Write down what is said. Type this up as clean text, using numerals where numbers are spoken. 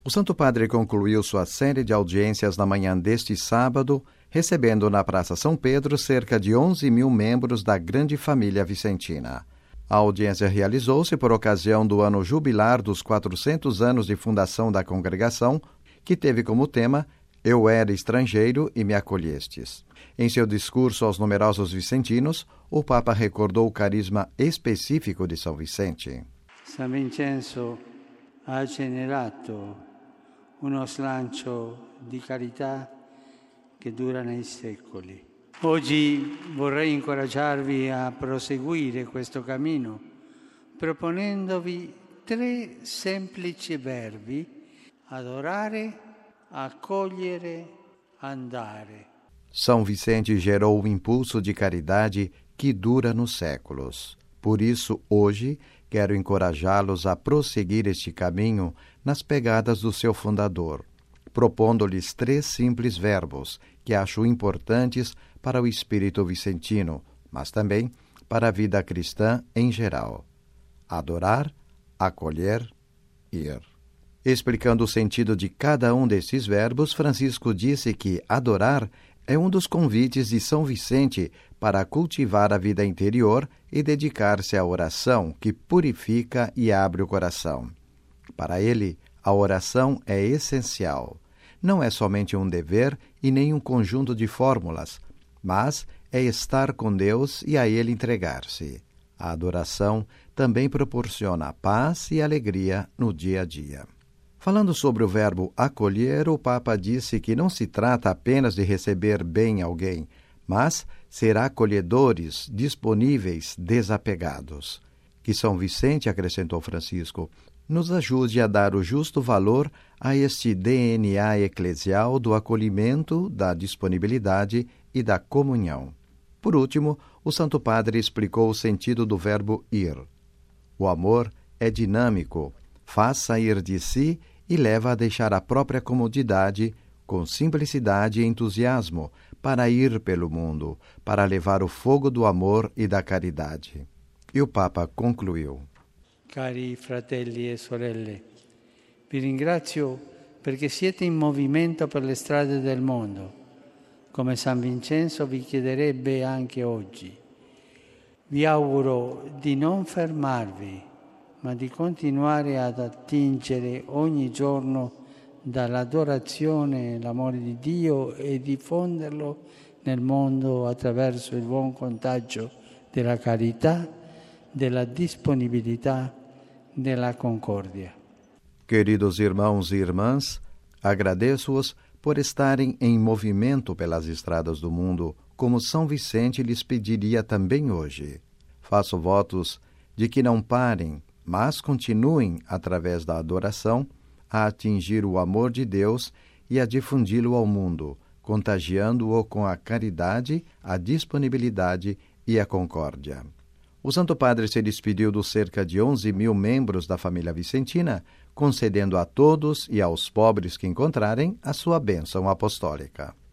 O Santo Padre concluiu sua série de audiências na manhã deste sábado, recebendo na Praça São Pedro cerca de 11.000 membros da grande família vicentina. A audiência realizou-se por ocasião do ano jubilar dos 400 anos de fundação da congregação, que teve como tema Eu era estrangeiro e me acolhestes. Em seu discurso aos numerosos vicentinos, o Papa recordou o carisma específico de São Vicente. San Vincenzo ha generato uno slancio di carità che dura nei secoli. Oggi vorrei incoraggiarvi a proseguire questo cammino proponendovi 3 semplici verbi: adorare, accogliere, andare. São Vicente gerou um impulso de caridade que dura nos séculos. Por isso, hoje, quero encorajá-los a prosseguir este caminho nas pegadas do seu fundador, propondo-lhes 3 simples verbos que acho importantes para o espírito vicentino, mas também para a vida cristã em geral: adorar, acolher, ir. Explicando o sentido de cada um desses verbos, Francisco disse que adorar é um dos convites de São Vicente para cultivar a vida interior e dedicar-se à oração, que purifica e abre o coração. Para ele, a oração é essencial. Não é somente um dever e nem um conjunto de fórmulas, mas é estar com Deus e a Ele entregar-se. A adoração também proporciona paz e alegria no dia a dia. Falando sobre o verbo acolher, o Papa disse que não se trata apenas de receber bem alguém, mas ser acolhedores, disponíveis, desapegados. Que São Vicente, acrescentou Francisco, nos ajude a dar o justo valor a este DNA eclesial do acolhimento, da disponibilidade e da comunhão. Por último, o Santo Padre explicou o sentido do verbo ir. O amor é dinâmico, faz sair de si e leva a deixar a própria comodidade, com simplicidade e entusiasmo, para ir pelo mundo, para levar o fogo do amor e da caridade. E o Papa concluiu: Cari fratelli e sorelle, vi ringrazio perché siete in movimento per le strade del mondo, come San Vincenzo vi chiederebbe anche oggi. Vi auguro di non fermarvi, ma di continuare ad attingere ogni giorno dall'adorazione e l'amore di Dio e diffonderlo nel mondo attraverso il buon contagio della carità, della disponibilità, della concordia. Queridos irmãos e irmãs, agradeço-os por estarem em movimento pelas estradas do mundo, como São Vicente lhes pediria também hoje. Faço votos de que não parem, mas continuem, através da adoração, a atingir o amor de Deus e a difundi-lo ao mundo, contagiando-o com a caridade, a disponibilidade e a concórdia. O Santo Padre se despediu dos cerca de 11.000 membros da família vicentina, concedendo a todos e aos pobres que encontrarem a sua bênção apostólica.